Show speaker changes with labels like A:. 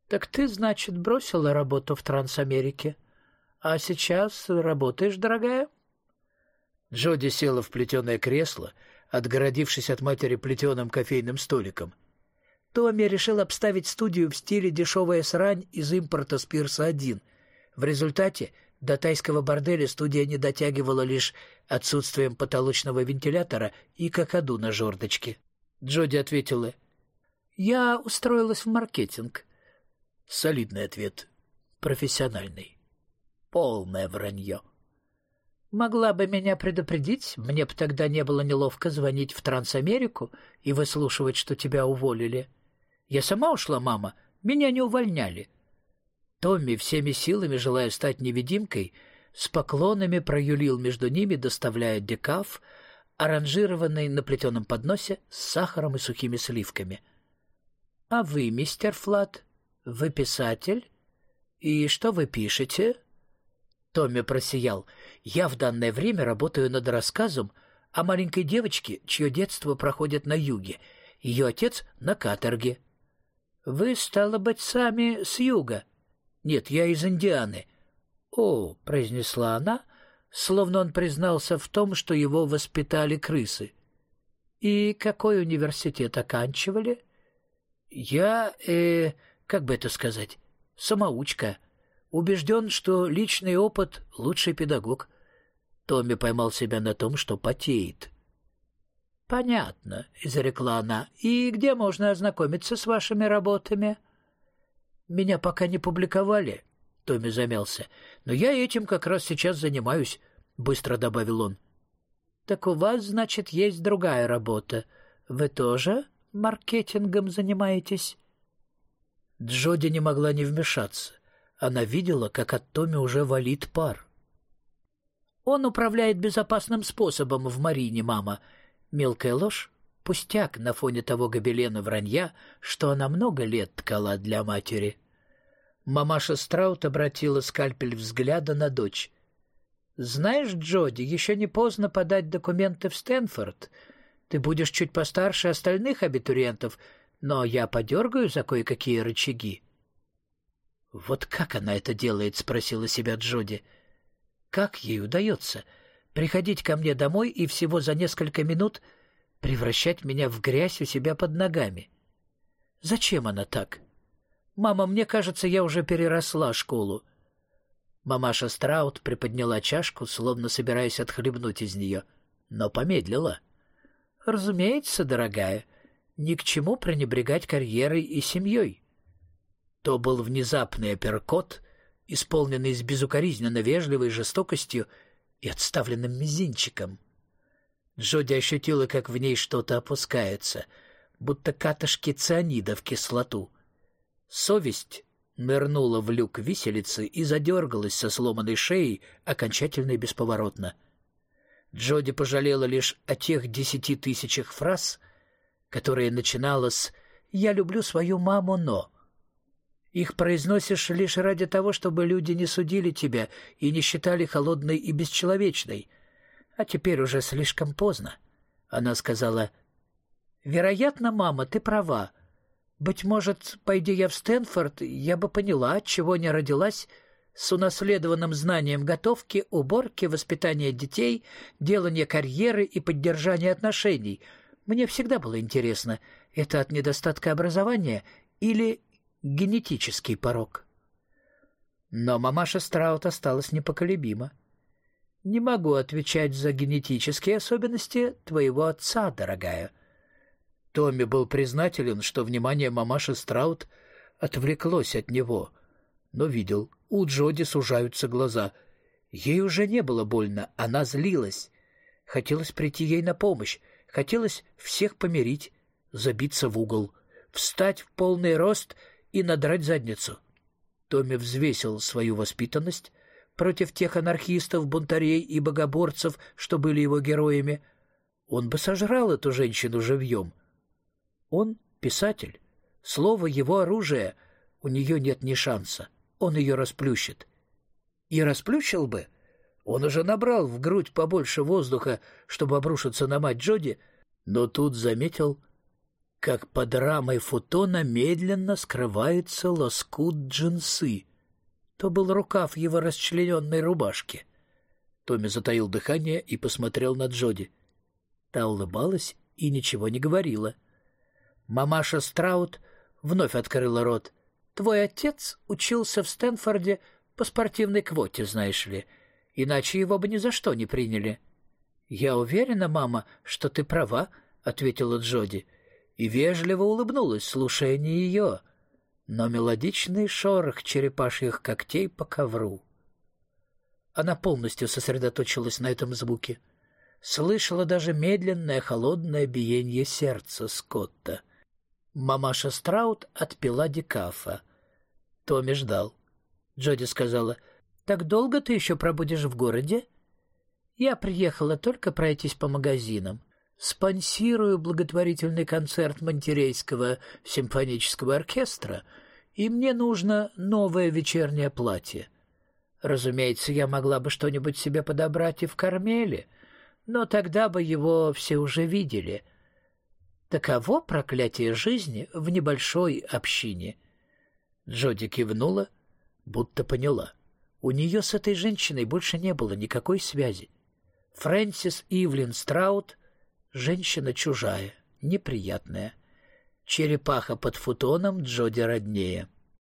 A: Так ты, значит, бросила работу в Трансамерике? А сейчас работаешь, дорогая?»
B: Джоди села в плетеное кресло, отгородившись от матери плетеным кофейным столиком.
A: Томми решил обставить студию в стиле «дешевая срань» из импорта с Пирса-1. В результате до тайского борделя студия не дотягивала лишь отсутствием потолочного вентилятора и какаду на жердочке.
B: Джоди ответила:
A: «Я устроилась в маркетинг».
B: Солидный ответ, профессиональный. Полное вранье.
A: «Могла бы меня предупредить, мне бы тогда не было неловко звонить в Трансамерику и выслушивать, что тебя уволили. Я сама ушла, мама, меня не увольняли». Томми, всеми силами желая стать невидимкой, с поклонами проюлил между ними, доставляя декаф, аранжированный на плетеном подносе с сахаром и сухими сливками. «А вы, мистер Флат, вы писатель? И что вы пишете?» Томми просиял. «Я в данное время работаю над рассказом о маленькой девочке, чье детство проходит на юге. Ее отец на каторге». «Вы, стало быть, сами с юга?» «Нет, я из Индианы». «О», — произнесла она, словно он признался в том, что его воспитали крысы. «И какой университет оканчивали?» «Я, как бы это сказать, самоучка. Убежден, что личный опыт — лучший педагог». Томми поймал себя на том, что потеет. «Понятно», — изрекла она. «И где можно ознакомиться с вашими работами?» «Меня пока не публиковали», — Томми замялся. «Но я этим как раз сейчас занимаюсь», — быстро добавил он. «Так у вас, значит, есть другая работа. Вы тоже маркетингом занимаетесь?» Джоди не могла не вмешаться. Она видела, как от Томми уже валит пар. «Он управляет безопасным способом в Марине, мама. Мелкая ложь — пустяк на фоне того гобелена вранья, что она много лет ткала для матери». Мамаша Страут обратила скальпель взгляда на дочь. «Знаешь, Джоди, еще не поздно подать документы в Стэнфорд. Ты будешь чуть постарше остальных абитуриентов, но я подергаю за кое-какие рычаги». «Вот как она это делает?» — спросила себя Джоди. «Как ей удается приходить ко мне домой и всего за несколько минут превращать меня в грязь у себя под ногами? Зачем она так? Мама, мне кажется, я уже переросла школу». Мамаша Страут приподняла чашку, словно собираясь отхлебнуть из нее, но помедлила. «Разумеется, дорогая, ни к чему пренебрегать карьерой и семьей». То был внезапный апперкот, исполненный с безукоризненно вежливой жестокостью и отставленным мизинчиком. Джоди ощутила, как в ней что-то опускается, будто катышки цианида в кислоту. Совесть нырнула в люк виселицы и задергалась со сломанной шеей окончательно и бесповоротно. Джоди пожалела лишь о тех 10 000 фраз, которые начинала с «Я люблю свою маму, но...» Их произносишь лишь ради того, чтобы люди не судили тебя и не считали холодной и бесчеловечной. А теперь уже слишком поздно. Она сказала: «Вероятно, мама, ты права. Быть может, пойди я в Стэнфорд, я бы поняла, отчего не родилась с унаследованным знанием готовки, уборки, воспитания детей, делания карьеры и поддержания отношений. Мне всегда было интересно, это от недостатка образования или генетический порок». Но мамаша Страут осталась непоколебима. «Не могу отвечать за генетические особенности твоего отца, дорогая». Томми был признателен, что внимание мамаши Страут отвлеклось от него, но видел, у Джоди сужаются глаза. Ей уже не было больно, она злилась. Хотелось прийти ей на помощь, хотелось всех помирить, забиться в угол, встать в полный рост и надрать задницу. Томми взвесил свою воспитанность против тех анархистов, бунтарей и богоборцев, что были его героями. Он бы сожрал эту женщину живьем. Он писатель. Слово — его оружие. У нее нет ни шанса. Он ее расплющит. И расплющил бы. Он уже набрал в грудь побольше воздуха, чтобы обрушиться на мать Джоди, но тут заметил, как под рамой футона медленно скрывается лоскут джинсы. То был рукав его расчлененной рубашки. Томми затаил дыхание и посмотрел на Джоди. Та улыбалась и ничего не говорила. Мамаша Страут вновь открыла рот. «Твой отец учился в Стэнфорде по спортивной квоте, знаешь ли, иначе его бы ни за что не приняли». «Я уверена, мама, что ты права», — ответила Джоди, и вежливо улыбнулась, слушая не ее, но мелодичный шорох черепашьих когтей по ковру. Она полностью сосредоточилась на этом звуке. Слышала даже медленное холодное биение сердца Скотта. Мамаша Страут отпила декафа. Томми ждал. Джоди сказала: «Так долго ты еще пробудешь в городе?» «Я приехала только пройтись по магазинам. Спонсирую благотворительный концерт Монтерейского симфонического оркестра, и мне нужно новое вечернее платье. Разумеется, я могла бы что-нибудь себе подобрать и в Кармеле, но тогда бы его все уже видели. Таково проклятие жизни в небольшой общине». Джоди кивнула, будто поняла. У нее с этой женщиной больше не было никакой связи. Фрэнсис Ивлин Страут — женщина чужая, неприятная. Черепаха под футоном Джоди роднее.